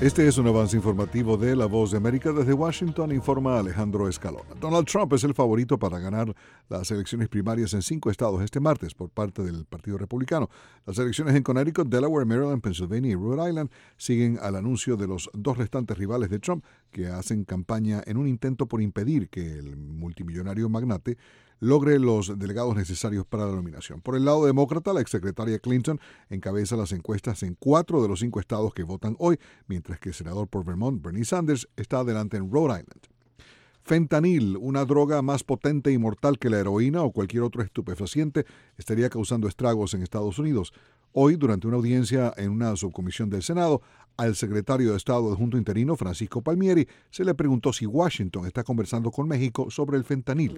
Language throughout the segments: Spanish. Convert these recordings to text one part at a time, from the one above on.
Este es un avance informativo de La Voz de América. Desde Washington informa Alejandro Escalona. Donald Trump es el favorito para ganar las elecciones primarias en 5 estados este martes por parte del Partido Republicano. Las elecciones en Connecticut, Delaware, Maryland, Pennsylvania y Rhode Island siguen al anuncio de los 2 restantes rivales de Trump que hacen campaña en un intento por impedir que el multimillonario magnate logre los delegados necesarios para la nominación. Por el lado demócrata, la exsecretaria Clinton encabeza las encuestas en 4 de los 5 estados que votan hoy, mientras que el senador por Vermont, Bernie Sanders, está adelante en Rhode Island. Fentanil, una droga más potente y mortal que la heroína o cualquier otro estupefaciente, estaría causando estragos en Estados Unidos. Hoy, durante una audiencia en una subcomisión del Senado, al secretario de Estado adjunto interino, Francisco Palmieri, se le preguntó si Washington está conversando con México sobre el fentanil.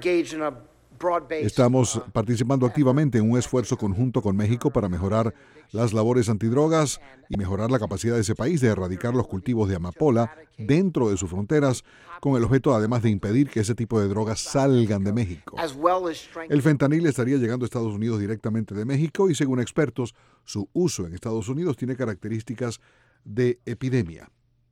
Estamos participando activamente en un esfuerzo conjunto con México para mejorar las labores antidrogas y mejorar la capacidad de ese país de erradicar los cultivos de amapola dentro de sus fronteras, con el objeto además de impedir que ese tipo de drogas salgan de México. El fentanil estaría llegando a Estados Unidos directamente de México y, según expertos, su uso en Estados Unidos tiene características de epidemia.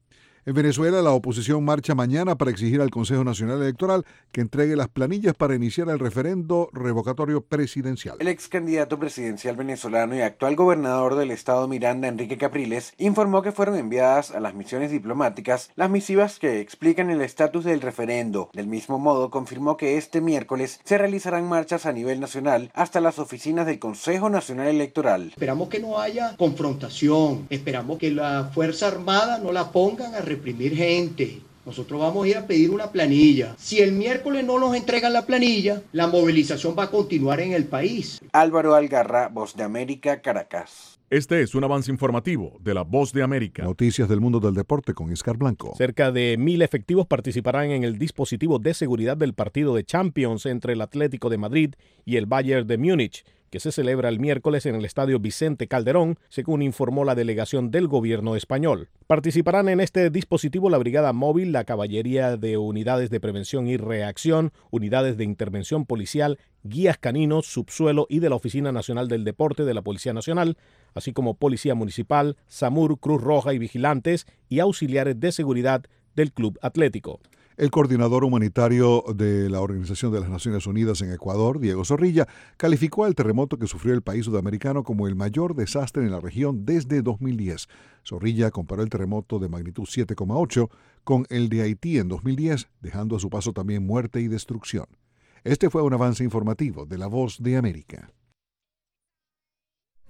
En Venezuela, la oposición marcha mañana para exigir al Consejo Nacional Electoral que entregue las planillas para iniciar el referendo revocatorio presidencial. El ex candidato presidencial venezolano y actual gobernador del estado Miranda, Enrique Capriles, informó que fueron enviadas a las misiones diplomáticas las misivas que explican el estatus del referendo. Del mismo modo, confirmó que este miércoles se realizarán marchas a nivel nacional hasta las oficinas del Consejo Nacional Electoral. Esperamos que no haya confrontación, esperamos que la Fuerza Armada no la pongan a reprimir gente. Nosotros vamos a ir a pedir una planilla. Si el miércoles no nos entregan la planilla, la movilización va a continuar en el país. Álvaro Algarra, Voz de América, Caracas. Este es un avance informativo de La Voz de América. Noticias del mundo del deporte con Iscar Blanco. Cerca de 1,000 efectivos participarán en el dispositivo de seguridad del partido de Champions entre el Atlético de Madrid y el Bayern de Múnich, que se celebra el miércoles en el Estadio Vicente Calderón, según informó la delegación del gobierno español. Participarán en este dispositivo la Brigada Móvil, la Caballería de Unidades de Prevención y Reacción, Unidades de Intervención Policial, Guías Caninos, Subsuelo y de la Oficina Nacional del Deporte de la Policía Nacional, así como Policía Municipal, SAMUR, Cruz Roja y vigilantes y auxiliares de seguridad del Club Atlético. El coordinador humanitario de la Organización de las Naciones Unidas en Ecuador, Diego Zorrilla, calificó al terremoto que sufrió el país sudamericano como el mayor desastre en la región desde 2010. Zorrilla comparó el terremoto de magnitud 7,8 con el de Haití en 2010, dejando a su paso también muerte y destrucción. Este fue un avance informativo de La Voz de América.